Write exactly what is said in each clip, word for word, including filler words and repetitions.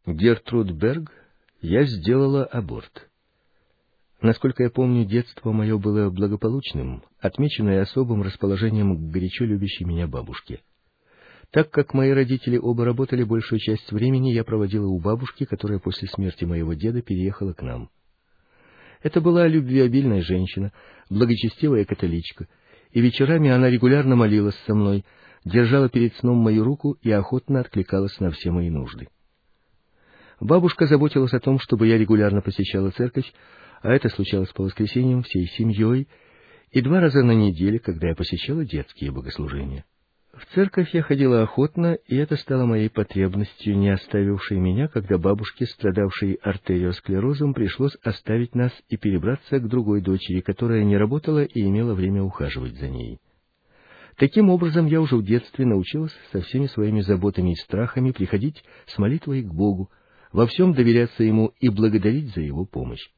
Гертруд Берг, я сделала аборт. Насколько я помню, детство мое было благополучным, отмеченное особым расположением к горячо любящей меня бабушке. Так как мои родители оба работали, большую часть времени я проводила у бабушки, которая после смерти моего деда переехала к нам. Это была любвеобильная женщина, благочестивая католичка, и вечерами она регулярно молилась со мной, держала перед сном мою руку и охотно откликалась на все мои нужды. Бабушка заботилась о том, чтобы я регулярно посещала церковь, а это случалось по воскресеньям всей семьей, и два раза на неделю, когда я посещала детские богослужения. В церковь я ходила охотно, и это стало моей потребностью, не оставившей меня, когда бабушке, страдавшей артериосклерозом, пришлось оставить нас и перебраться к другой дочери, которая не работала и имела время ухаживать за ней. Таким образом, я уже в детстве научилась со всеми своими заботами и страхами приходить с молитвой к Богу, во всем доверяться Ему и благодарить за Его помощь.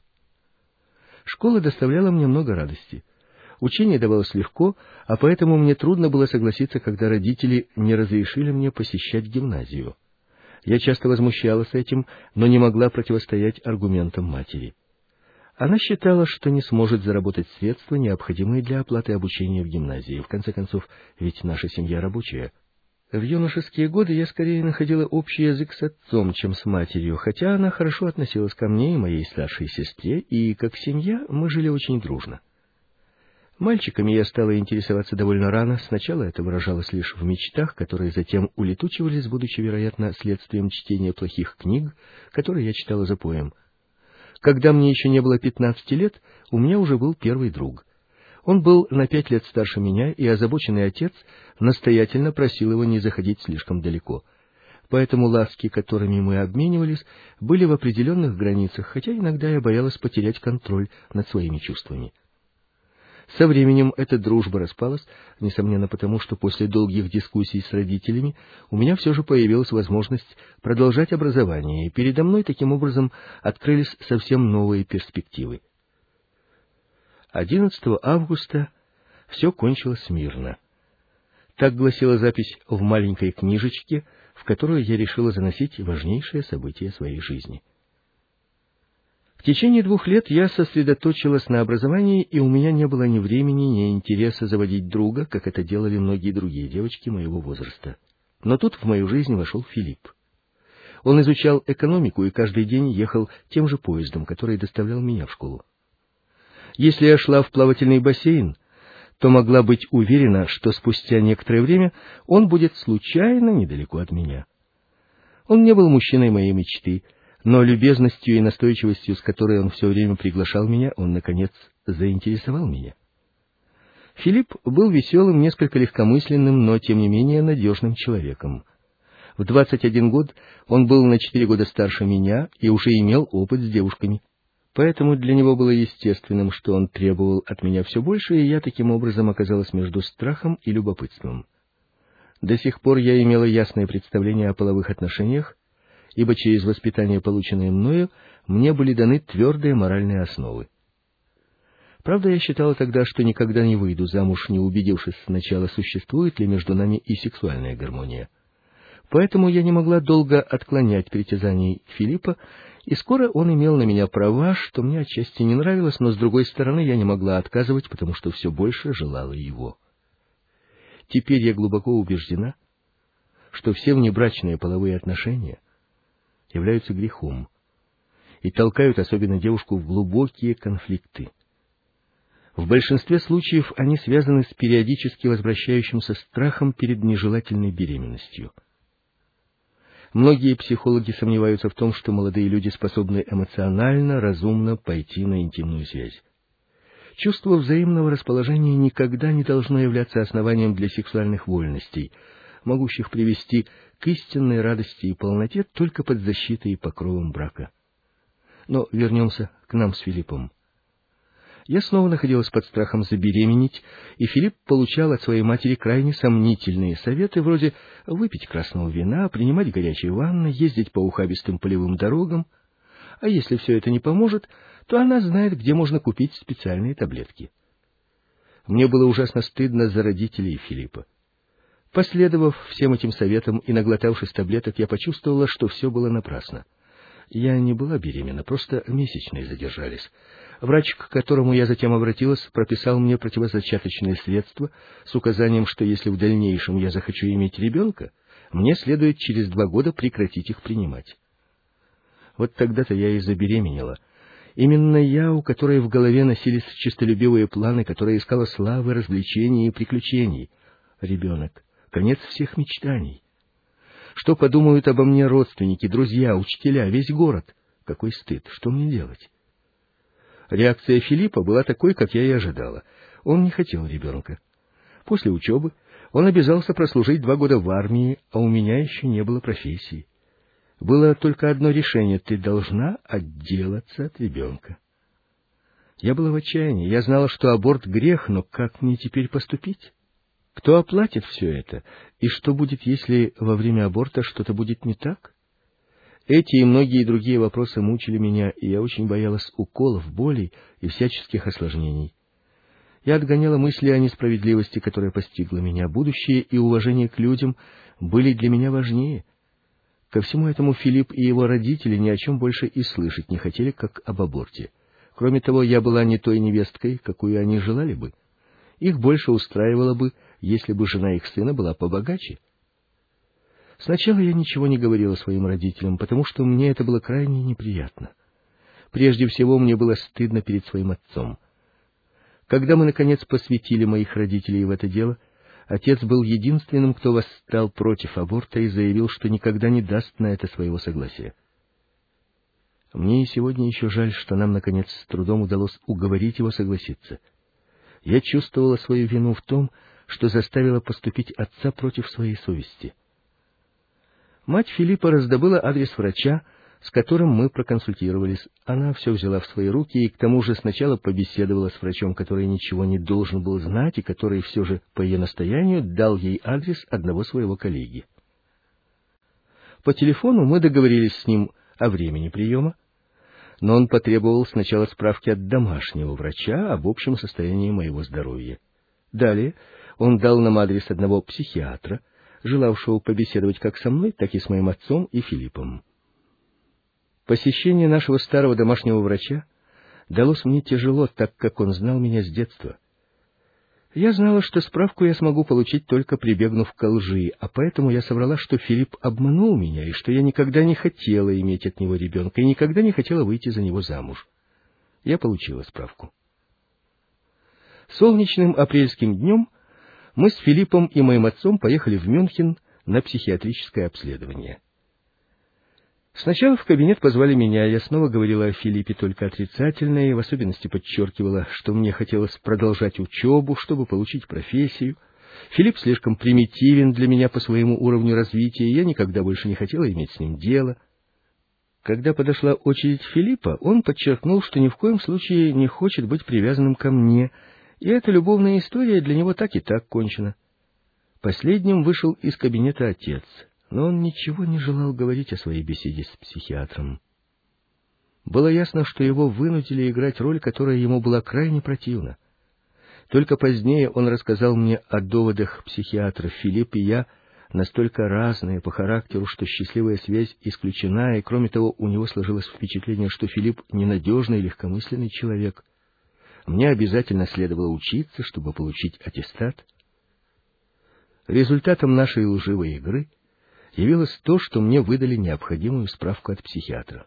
Школа доставляла мне много радости. Учение давалось легко, а поэтому мне трудно было согласиться, когда родители не разрешили мне посещать гимназию. Я часто возмущалась этим, но не могла противостоять аргументам матери. Она считала, что не сможет заработать средства, необходимые для оплаты обучения в гимназии. В конце концов, ведь наша семья рабочая. В юношеские годы я скорее находила общий язык с отцом, чем с матерью, хотя она хорошо относилась ко мне и моей старшей сестре, и, как семья, мы жили очень дружно. Мальчиками я стала интересоваться довольно рано. Сначала это выражалось лишь в мечтах, которые затем улетучивались, будучи, вероятно, следствием чтения плохих книг, которые я читала запоем. Когда мне еще не было пятнадцати лет, у меня уже был первый друг. Он был на пять лет старше меня, и озабоченный отец настоятельно просил его не заходить слишком далеко. Поэтому ласки, которыми мы обменивались, были в определенных границах, хотя иногда я боялась потерять контроль над своими чувствами. Со временем эта дружба распалась, несомненно потому, что после долгих дискуссий с родителями у меня все же появилась возможность продолжать образование, и передо мной таким образом открылись совсем новые перспективы. одиннадцатого августа все кончилось мирно. Так гласила запись в маленькой книжечке, в которую я решила заносить важнейшие события своей жизни. В течение двух лет я сосредоточилась на образовании, и у меня не было ни времени, ни интереса заводить друга, как это делали многие другие девочки моего возраста. Но тут в мою жизнь вошел Филипп. Он изучал экономику и каждый день ехал тем же поездом, который доставлял меня в школу. Если я шла в плавательный бассейн, то могла быть уверена, что спустя некоторое время он будет случайно недалеко от меня. Он не был мужчиной моей мечты, но любезностью и настойчивостью, с которой он все время приглашал меня, он, наконец, заинтересовал меня. Филипп был веселым, несколько легкомысленным, но, тем не менее, надежным человеком. В двадцать один год он был на четыре года старше меня и уже имел опыт с девушками. Поэтому для него было естественным, что он требовал от меня все больше, и я таким образом оказалась между страхом и любопытством. До сих пор я имела ясное представление о половых отношениях, ибо через воспитание, полученное мною, мне были даны твердые моральные основы. Правда, я считала тогда, что никогда не выйду замуж, не убедившись сначала, существует ли между нами и сексуальная гармония. Поэтому я не могла долго отклонять притязаний Филиппа, и скоро он имел на меня права, что мне отчасти не нравилось, но, с другой стороны, я не могла отказывать, потому что все больше желала его. Теперь я глубоко убеждена, что все внебрачные половые отношения являются грехом и толкают особенно девушку в глубокие конфликты. В большинстве случаев они связаны с периодически возвращающимся страхом перед нежелательной беременностью. Многие психологи сомневаются в том, что молодые люди способны эмоционально, разумно пойти на интимную связь. Чувство взаимного расположения никогда не должно являться основанием для сексуальных вольностей, могущих привести к истинной радости и полноте только под защитой и покровом брака. Но вернемся к нам с Филиппом. Я снова находилась под страхом забеременеть, и Филипп получал от своей матери крайне сомнительные советы, вроде выпить красного вина, принимать горячие ванны, ездить по ухабистым полевым дорогам. А если все это не поможет, то она знает, где можно купить специальные таблетки. Мне было ужасно стыдно за родителей Филиппа. Последовав всем этим советам и наглотавшись таблеток, я почувствовала, что все было напрасно. Я не была беременна, просто месячные задержались. Врач, к которому я затем обратилась, прописал мне противозачаточные средства с указанием, что если в дальнейшем я захочу иметь ребенка, мне следует через два года прекратить их принимать. Вот тогда-то я и забеременела. Именно я, у которой в голове носились честолюбивые планы, которая искала славы, развлечений и приключений. Ребенок — конец всех мечтаний. Что подумают обо мне родственники, друзья, учителя, весь город? Какой стыд! Что мне делать? Реакция Филиппа была такой, как я и ожидала. Он не хотел ребенка. После учебы он обязался прослужить два года в армии, а у меня еще не было профессии. Было только одно решение — ты должна отделаться от ребенка. Я была в отчаянии, я знала, что аборт — грех, но как мне теперь поступить? Кто оплатит все это? И что будет, если во время аборта что-то будет не так? Эти и многие другие вопросы мучили меня, и я очень боялась уколов, болей и всяческих осложнений. Я отгоняла мысли о несправедливости, которая постигла меня. Будущее и уважение к людям были для меня важнее. Ко всему этому Филипп и его родители ни о чем больше и слышать не хотели, как об аборте. Кроме того, я была не той невесткой, какую они желали бы. Их больше устраивало бы, если бы жена их сына была побогаче. Сначала я ничего не говорила своим родителям, потому что мне это было крайне неприятно. Прежде всего, мне было стыдно перед своим отцом. Когда мы, наконец, посвятили моих родителей в это дело, отец был единственным, кто восстал против аборта и заявил, что никогда не даст на это своего согласия. Мне и сегодня еще жаль, что нам, наконец, с трудом удалось уговорить его согласиться. Я чувствовала свою вину в том, что заставила поступить отца против своей совести. Мать Филиппа раздобыла адрес врача, с которым мы проконсультировались. Она все взяла в свои руки и к тому же сначала побеседовала с врачом, который ничего не должен был знать и который все же по ее настоянию дал ей адрес одного своего коллеги. По телефону мы договорились с ним о времени приема, но он потребовал сначала справки от домашнего врача об общем состоянии моего здоровья. Далее он дал нам адрес одного психиатра, желавшего побеседовать как со мной, так и с моим отцом и Филиппом. Посещение нашего старого домашнего врача далось мне тяжело, так как он знал меня с детства. Я знала, что справку я смогу получить, только прибегнув к лжи, а поэтому я соврала, что Филипп обманул меня, и что я никогда не хотела иметь от него ребенка, и никогда не хотела выйти за него замуж. Я получила справку. Солнечным апрельским днем мы с Филиппом и моим отцом поехали в Мюнхен на психиатрическое обследование. Сначала в кабинет позвали меня, я снова говорила о Филиппе только отрицательно и в особенности подчеркивала, что мне хотелось продолжать учебу, чтобы получить профессию. Филипп слишком примитивен для меня по своему уровню развития, и я никогда больше не хотела иметь с ним дело. Когда подошла очередь Филиппа, он подчеркнул, что ни в коем случае не хочет быть привязанным ко мне, и эта любовная история для него так и так кончена. Последним вышел из кабинета отец, но он ничего не желал говорить о своей беседе с психиатром. Было ясно, что его вынудили играть роль, которая ему была крайне противна. Только позднее он рассказал мне о доводах психиатра. Филипп и я настолько разные по характеру, что счастливая связь исключена, и, кроме того, у него сложилось впечатление, что Филипп ненадежный и легкомысленный человек. Мне обязательно следовало учиться, чтобы получить аттестат. Результатом нашей лживой игры явилось то, что мне выдали необходимую справку от психиатра.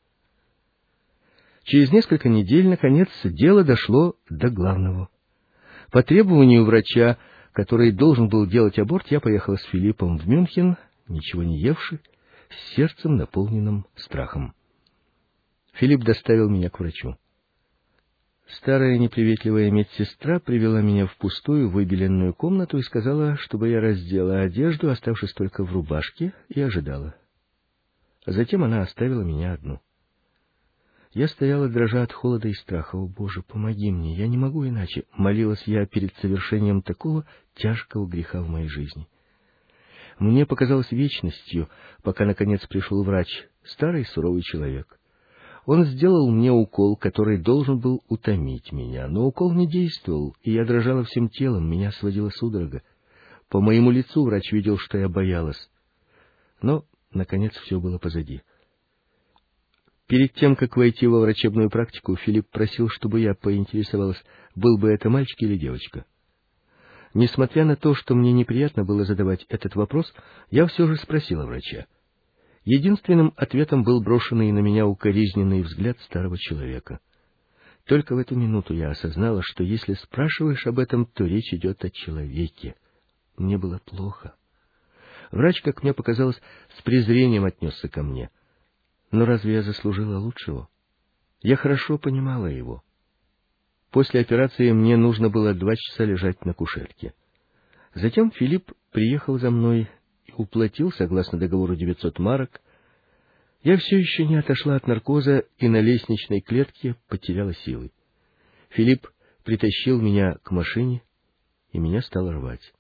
Через несколько недель, наконец, дело дошло до главного. По требованию врача, который должен был делать аборт, я поехала с Филиппом в Мюнхен, ничего не евши, с сердцем, наполненным страхом. Филипп доставил меня к врачу. Старая неприветливая медсестра привела меня в пустую выбеленную комнату и сказала, чтобы я раздела одежду, оставшись только в рубашке, и ожидала. Затем она оставила меня одну. Я стояла, дрожа от холода и страха. «О, Боже, помоги мне, я не могу иначе», — молилась я перед совершением такого тяжкого греха в моей жизни. Мне показалось вечностью, пока, наконец, пришел врач, старый суровый человек. Он сделал мне укол, который должен был утомить меня, но укол не действовал, и я дрожала всем телом, меня сводила судорога. По моему лицу врач видел, что я боялась. Но, наконец, все было позади. Перед тем, как войти во врачебную практику, Филипп просил, чтобы я поинтересовалась, был бы это мальчик или девочка. Несмотря на то, что мне неприятно было задавать этот вопрос, я все же спросила врача. Единственным ответом был брошенный на меня укоризненный взгляд старого человека. Только в эту минуту я осознала, что если спрашиваешь об этом, то речь идет о человеке. Мне было плохо. Врач, как мне показалось, с презрением отнесся ко мне. Но разве я заслужила лучшего? Я хорошо понимала его. После операции мне нужно было два часа лежать на кушетке. Затем Филипп приехал за мной и уплатил, согласно договору, девятьсот марок. Я все еще не отошла от наркоза и на лестничной клетке потеряла силы. Филипп притащил меня к машине, и меня стало рвать.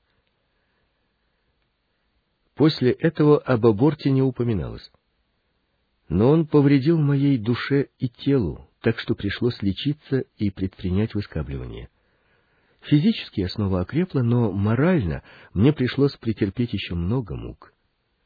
После этого об аборте не упоминалось. Но он повредил моей душе и телу, так что пришлось лечиться и предпринять выскабливание. Физически я снова окрепла, но морально мне пришлось претерпеть еще много мук.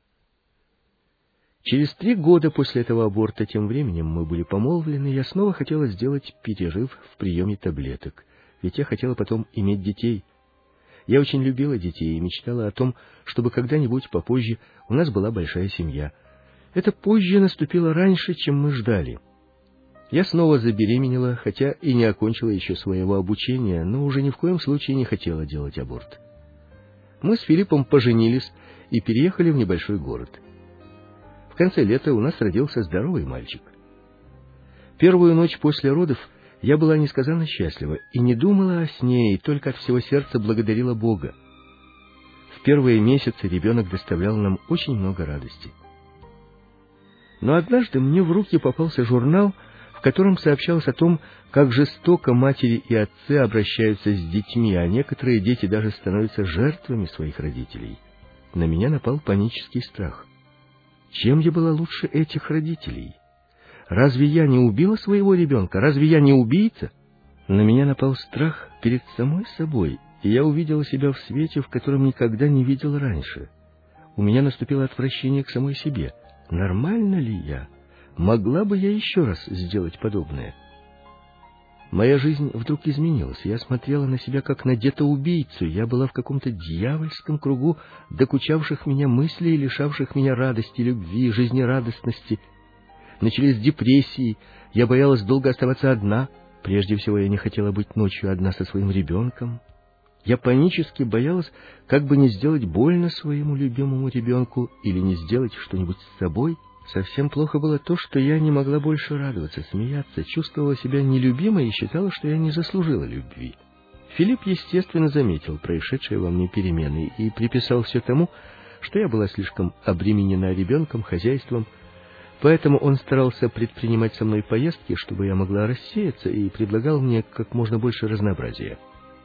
Через три года после этого аборта, тем временем мы были помолвлены, я снова хотела сделать перерыв в приеме таблеток, ведь я хотела потом иметь детей. Я очень любила детей и мечтала о том, чтобы когда-нибудь попозже у нас была большая семья. Это позже наступило раньше, чем мы ждали. Я снова забеременела, хотя и не окончила еще своего обучения, но уже ни в коем случае не хотела делать аборт. Мы с Филиппом поженились и переехали в небольшой город. В конце лета у нас родился здоровый мальчик. Первую ночь после родов я была несказанно счастлива и не думала о сне, и только от всего сердца благодарила Бога. В первые месяцы ребенок доставлял нам очень много радости. Но однажды мне в руки попался журнал, в котором сообщалось о том, как жестоко матери и отцы обращаются с детьми, а некоторые дети даже становятся жертвами своих родителей. На меня напал панический страх. Чем я была лучше этих родителей? Разве я не убила своего ребенка? Разве я не убийца? На меня напал страх перед самой собой, и я увидела себя в свете, в котором никогда не видела раньше. У меня наступило отвращение к самой себе. Нормально ли я? Могла бы я еще раз сделать подобное? Моя жизнь вдруг изменилась. Я смотрела на себя как на детоубийцу. Я была в каком-то дьявольском кругу докучавших меня мыслей, лишавших меня радости, любви, жизнерадостности. Начались депрессии. Я боялась долго оставаться одна. Прежде всего, я не хотела быть ночью одна со своим ребенком. Я панически боялась, как бы не сделать больно своему любимому ребенку или не сделать что-нибудь с собой. Совсем плохо было то, что я не могла больше радоваться, смеяться, чувствовала себя нелюбимой и считала, что я не заслужила любви. Филипп, естественно, заметил происшедшие во мне перемены и приписал все тому, что я была слишком обременена ребенком, хозяйством. Поэтому он старался предпринимать со мной поездки, чтобы я могла рассеяться, и предлагал мне как можно больше разнообразия.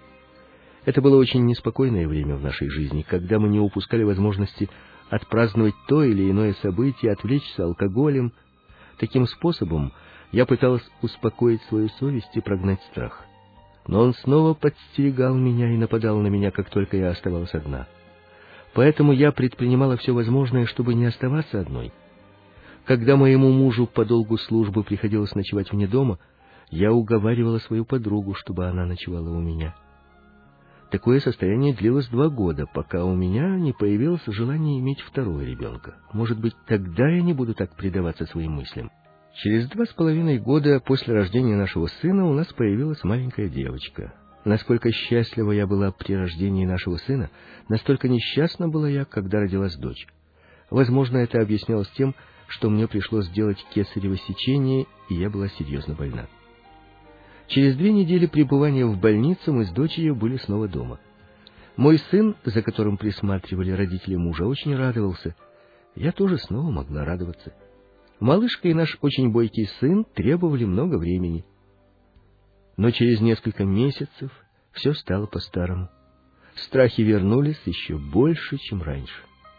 Это было очень неспокойное время в нашей жизни, когда мы не упускали возможности отпраздновать то или иное событие, отвлечься алкоголем. Таким способом я пыталась успокоить свою совесть и прогнать страх. Но он снова подстерегал меня и нападал на меня, как только я оставалась одна. Поэтому я предпринимала все возможное, чтобы не оставаться одной. Когда моему мужу по долгу службы приходилось ночевать вне дома, я уговаривала свою подругу, чтобы она ночевала у меня. Такое состояние длилось два года, пока у меня не появилось желание иметь второго ребенка. Может быть, тогда я не буду так предаваться своим мыслям. Через два с половиной года после рождения нашего сына у нас появилась маленькая девочка. Насколько счастлива я была при рождении нашего сына, настолько несчастна была я, когда родилась дочь. Возможно, это объяснялось тем, что мне пришлось сделать кесарево сечение, и я была серьезно больна. Через две недели пребывания в больнице мы с дочерью были снова дома. Мой сын, за которым присматривали родители мужа, очень радовался. Я тоже снова могла радоваться. Малышка и наш очень бойкий сын требовали много времени. Но через несколько месяцев все стало по-старому. Страхи вернулись еще больше, чем раньше.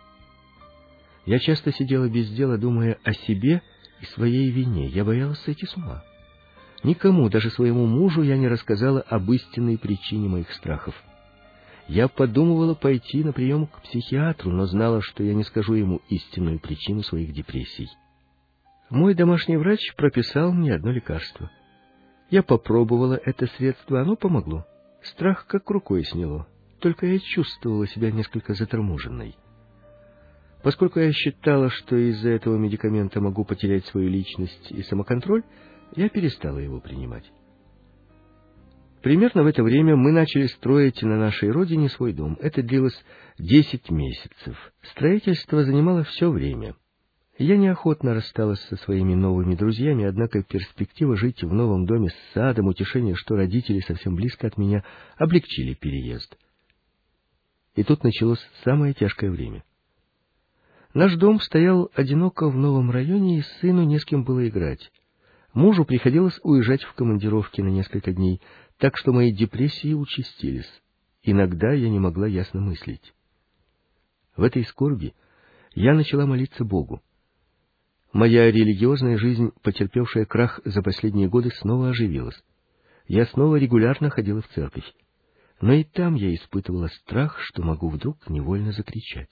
Я часто сидела без дела, думая о себе и своей вине. Я боялась сойти с ума. Никому, даже своему мужу, я не рассказала об истинной причине моих страхов. Я подумывала пойти на прием к психиатру, но знала, что я не скажу ему истинную причину своих депрессий. Мой домашний врач прописал мне одно лекарство. Я попробовала это средство, оно помогло. Страх как рукой сняло, только я чувствовала себя несколько заторможенной. Поскольку я считала, что из-за этого медикамента могу потерять свою личность и самоконтроль, я перестала его принимать. Примерно в это время мы начали строить на нашей родине свой дом. Это длилось десять месяцев. Строительство занимало все время. Я неохотно рассталась со своими новыми друзьями, однако перспектива жить в новом доме с садом, утешение, что родители совсем близко от меня, облегчили переезд. И тут началось самое тяжкое время. Наш дом стоял одиноко в новом районе, и сыну не с кем было играть. Мужу приходилось уезжать в командировки на несколько дней, так что мои депрессии участились. Иногда я не могла ясно мыслить. В этой скорби я начала молиться Богу. Моя религиозная жизнь, потерпевшая крах за последние годы, снова оживилась. Я снова регулярно ходила в церковь. Но и там я испытывала страх, что могу вдруг невольно закричать.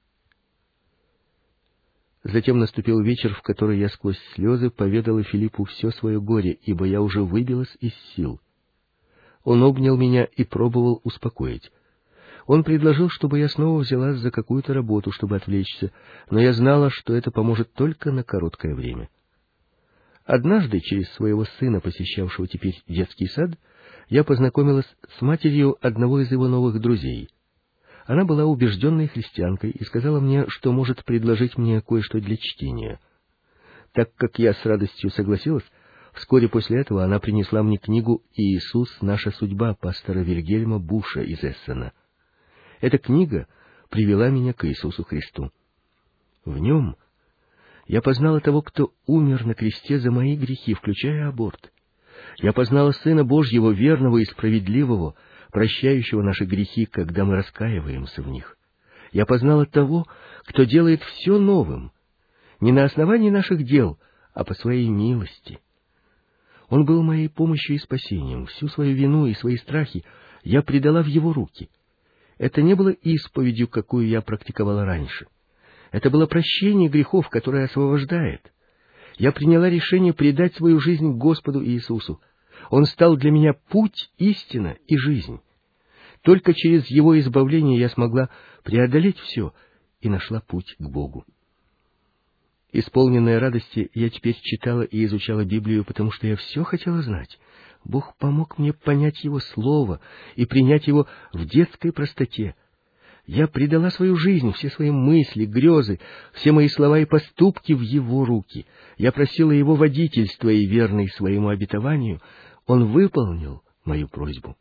Затем наступил вечер, в который я сквозь слезы поведала Филиппу все свое горе, ибо я уже выбилась из сил. Он обнял меня и пробовал успокоить. Он предложил, чтобы я снова взялась за какую-то работу, чтобы отвлечься, но я знала, что это поможет только на короткое время. Однажды, через своего сына, посещавшего теперь детский сад, я познакомилась с матерью одного из его новых друзей. Она была убежденной христианкой и сказала мне, что может предложить мне кое-что для чтения. Так как я с радостью согласилась, вскоре после этого она принесла мне книгу «Иисус. Наша судьба» пастора Вильгельма Буша из Эссена. Эта книга привела меня к Иисусу Христу. В нем я познала того, кто умер на кресте за мои грехи, включая аборт. Я познала Сына Божьего, верного и справедливого, прощающего наши грехи, когда мы раскаиваемся в них. Я познала того, кто делает все новым, не на основании наших дел, а по своей милости. Он был моей помощью и спасением. Всю свою вину и свои страхи я предала в его руки. Это не было исповедью, какую я практиковала раньше. Это было прощение грехов, которое освобождает. Я приняла решение предать свою жизнь Господу Иисусу. Он стал для меня путь, истина и жизнь. Только через Его избавление я смогла преодолеть все и нашла путь к Богу. Исполненная радости, я теперь читала и изучала Библию, потому что я все хотела знать. Бог помог мне понять Его Слово и принять Его в детской простоте. Я предала свою жизнь, все свои мысли, грезы, все мои слова и поступки в Его руки. Я просила Его водительства, и, верный своему обетованию, Он выполнил мою просьбу.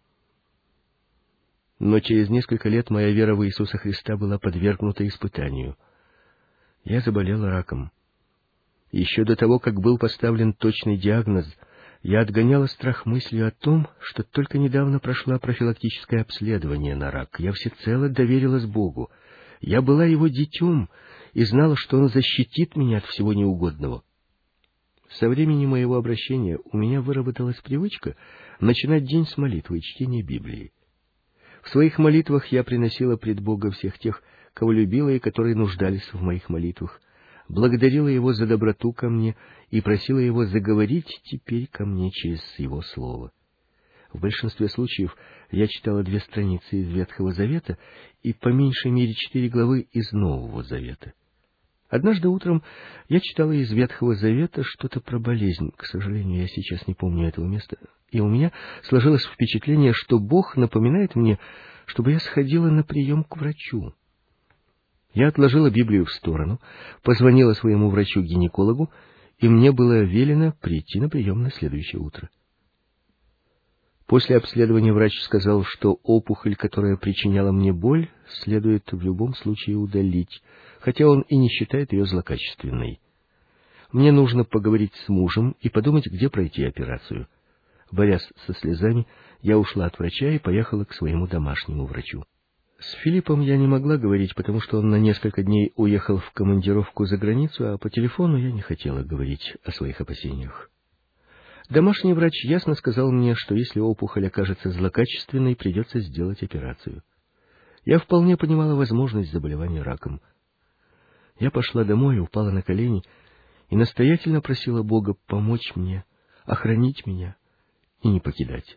Но через несколько лет моя вера в Иисуса Христа была подвергнута испытанию. Я заболела раком. Еще до того, как был поставлен точный диагноз, я отгоняла страх мыслью о том, что только недавно прошла профилактическое обследование на рак. Я всецело доверилась Богу. Я была Его детем и знала, что Он защитит меня от всего неугодного. Со времени моего обращения у меня выработалась привычка начинать день с молитвы и чтения Библии. В своих молитвах я приносила пред Бога всех тех, кого любила и которые нуждались в моих молитвах, благодарила Его за доброту ко мне и просила Его заговорить теперь ко мне через Его Слово. В большинстве случаев я читала две страницы из Ветхого Завета и по меньшей мере четыре главы из Нового Завета. Однажды утром я читала из Ветхого Завета что-то про болезнь. К сожалению, я сейчас не помню этого места. И у меня сложилось впечатление, что Бог напоминает мне, чтобы я сходила на прием к врачу. Я отложила Библию в сторону, позвонила своему врачу-гинекологу, и мне было велено прийти на прием на следующее утро. После обследования врач сказал, что опухоль, которая причиняла мне боль, следует в любом случае удалить, хотя он и не считает ее злокачественной. Мне нужно поговорить с мужем и подумать, где пройти операцию. Борясь со слезами, я ушла от врача и поехала к своему домашнему врачу. С Филиппом я не могла говорить, потому что он на несколько дней уехал в командировку за границу, а по телефону я не хотела говорить о своих опасениях. Домашний врач ясно сказал мне, что если опухоль окажется злокачественной, придется сделать операцию. Я вполне понимала возможность заболевания раком. Я пошла домой, упала на колени и настоятельно просила Бога помочь мне, охранить меня и не покидать.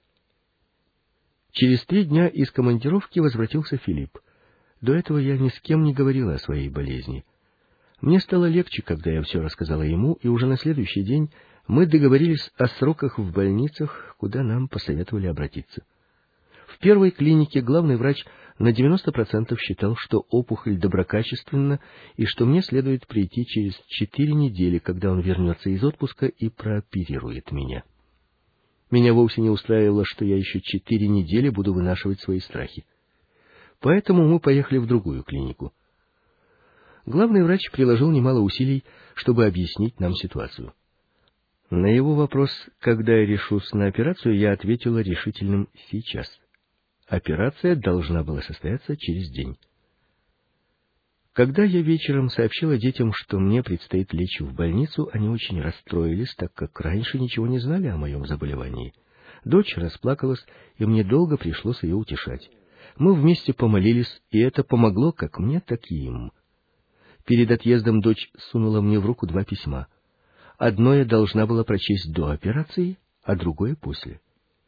Через три дня из командировки возвратился Филипп. До этого я ни с кем не говорила о своей болезни. Мне стало легче, когда я все рассказала ему, и уже на следующий день мы договорились о сроках в больницах, куда нам посоветовали обратиться. В первой клинике главный врач на девяносто процентов считал, что опухоль доброкачественна и что мне следует прийти через четыре недели, когда он вернется из отпуска и прооперирует меня. Меня вовсе не устраивало, что я еще четыре недели буду вынашивать свои страхи. Поэтому мы поехали в другую клинику. Главный врач приложил немало усилий, чтобы объяснить нам ситуацию. На его вопрос, когда я решусь на операцию, я ответила решительным «сейчас». Операция должна была состояться через день. Когда я вечером сообщила детям, что мне предстоит лечь в больницу, они очень расстроились, так как раньше ничего не знали о моем заболевании. Дочь расплакалась, и мне долго пришлось ее утешать. Мы вместе помолились, и это помогло как мне, так и им. Перед отъездом дочь сунула мне в руку два письма. Одно я должна была прочесть до операции, а другое после.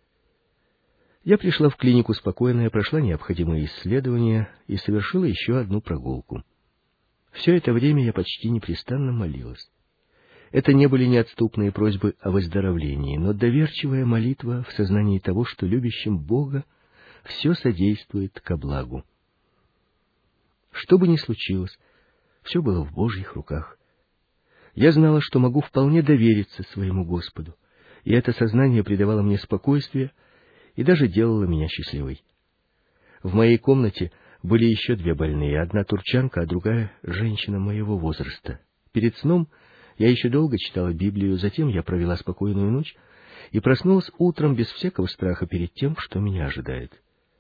Я пришла в клинику спокойная, прошла необходимые исследования и совершила еще одну прогулку. Все это время я почти непрестанно молилась. Это не были неотступные просьбы о выздоровлении, но доверчивая молитва в сознании того, что любящим Бога все содействует ко благу. Что бы ни случилось, все было в Божьих руках. Я знала, что могу вполне довериться своему Господу, и это сознание придавало мне спокойствие и даже делало меня счастливой. В моей комнате были еще две больные, одна турчанка, а другая — женщина моего возраста. Перед сном я еще долго читала Библию, затем я провела спокойную ночь и проснулась утром без всякого страха перед тем, что меня ожидает.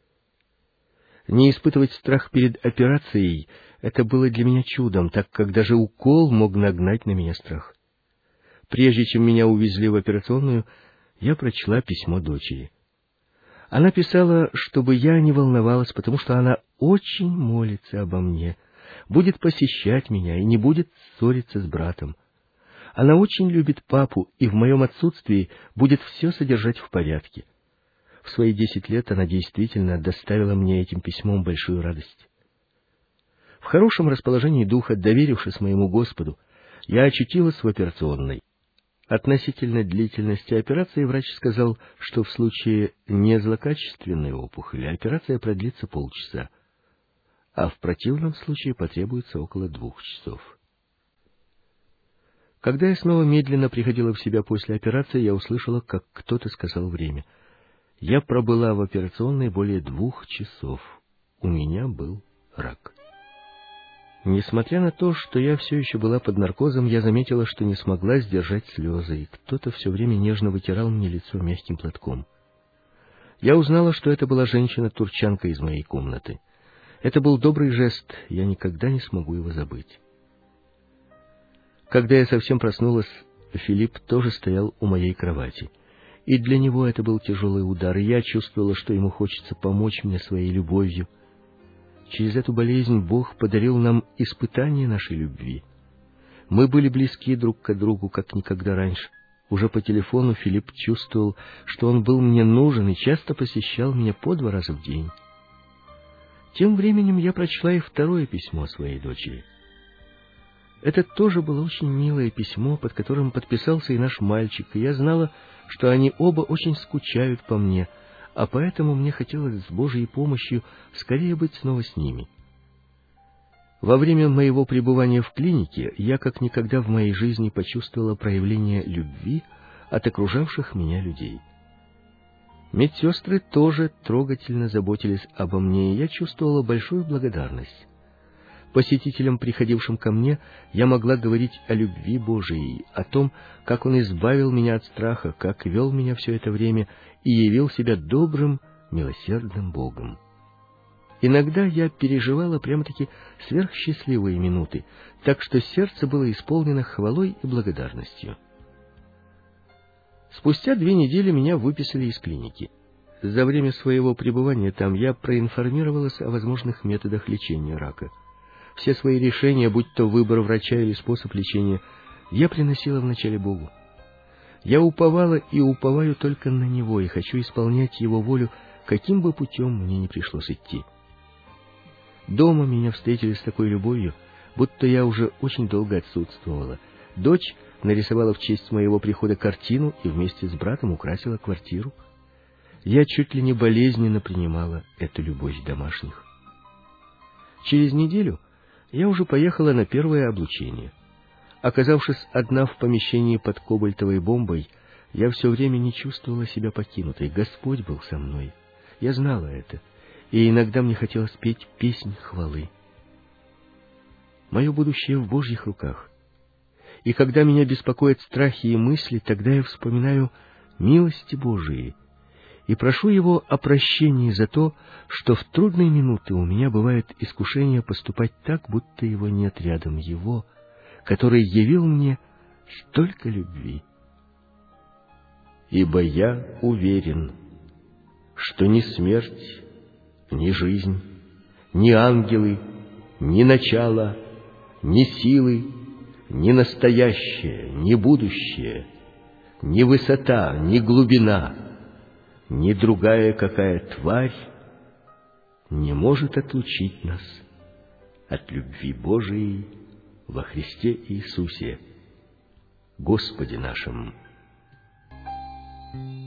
Не испытывать страх перед операцией — это было для меня чудом, так как даже укол мог нагнать на меня страх. Прежде чем меня увезли в операционную, я прочла письмо дочери. Она писала, чтобы я не волновалась, потому что она очень молится обо мне, будет посещать меня и не будет ссориться с братом. Она очень любит папу и в моем отсутствии будет все содержать в порядке. В свои десять лет она действительно доставила мне этим письмом большую радость. В хорошем расположении духа, доверившись моему Господу, я очутилась в операционной. Относительно длительности операции врач сказал, что в случае незлокачественной опухоли операция продлится полчаса, а в противном случае потребуется около двух часов. Когда я снова медленно приходила в себя после операции, я услышала, как кто-то сказал время. Я пробыла в операционной более двух часов. У меня был рак. Несмотря на то, что я все еще была под наркозом, я заметила, что не смогла сдержать слезы, и кто-то все время нежно вытирал мне лицо мягким платком. Я узнала, что это была женщина-турчанка из моей комнаты. Это был добрый жест, я никогда не смогу его забыть. Когда я совсем проснулась, Филипп тоже стоял у моей кровати. И для него это был тяжелый удар, и я чувствовала, что ему хочется помочь мне своей любовью. Через эту болезнь Бог подарил нам испытание нашей любви. Мы были близки друг к другу, как никогда раньше. Уже по телефону Филипп чувствовал, что он был мне нужен и часто посещал меня по два раза в день. Тем временем я прочла и второе письмо своей дочери. Это тоже было очень милое письмо, под которым подписался и наш мальчик, и я знала, что они оба очень скучают по мне, а поэтому мне хотелось с Божьей помощью скорее быть снова с ними. Во время моего пребывания в клинике я как никогда в моей жизни почувствовала проявление любви от окружавших меня людей. Медсестры тоже трогательно заботились обо мне, и я чувствовала большую благодарность. Посетителям, приходившим ко мне, я могла говорить о любви Божией, о том, как Он избавил меня от страха, как вел меня все это время и явил себя добрым, милосердным Богом. Иногда я переживала прямо-таки сверхсчастливые минуты, так что сердце было исполнено хвалой и благодарностью. Спустя две недели меня выписали из клиники. За время своего пребывания там я проинформировалась о возможных методах лечения рака. Все свои решения, будь то выбор врача или способ лечения, я приносила вначале Богу. Я уповала и уповаю только на Него, и хочу исполнять Его волю, каким бы путем мне ни пришлось идти. Дома меня встретили с такой любовью, будто я уже очень долго отсутствовала. Дочь нарисовала в честь моего прихода картину и вместе с братом украсила квартиру. Я чуть ли не болезненно принимала эту любовь домашних. Через неделю я уже поехала на первое облучение. Оказавшись одна в помещении под кобальтовой бомбой, я все время не чувствовала себя покинутой. Господь был со мной. Я знала это, и иногда мне хотелось петь песнь хвалы. Мое будущее в Божьих руках. И когда меня беспокоят страхи и мысли, тогда я вспоминаю милости Божии и прошу Его о прощении за то, что в трудные минуты у меня бывает искушение поступать так, будто Его нет рядом, Его, который явил мне столько любви. Ибо я уверен, что ни смерть, ни жизнь, ни ангелы, ни начало, ни силы, ни настоящее, ни будущее, ни высота, ни глубина, ни другая какая тварь не может отлучить нас от любви Божией во Христе Иисусе, Господе нашем.